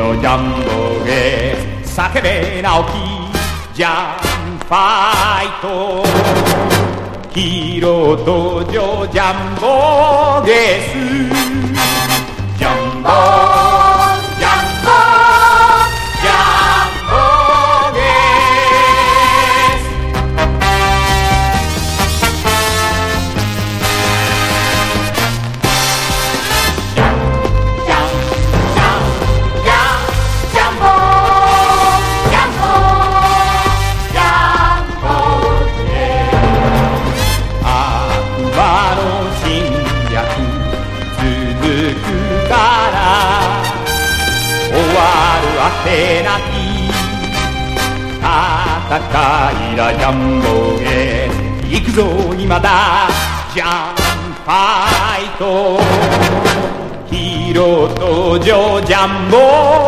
のジャンボゲ叫べ直樹ジャンファイトヒーロー登場ジャンボゲスジャンボジャンボジャンボゲスジャンジャンジャンジャンジャンボジャンボジャンボゲス悪魔の侵略続くから終わるあてなき戦いだジャンボゲ行くぞ今だジャンファイトヒーロー登場ジャンボ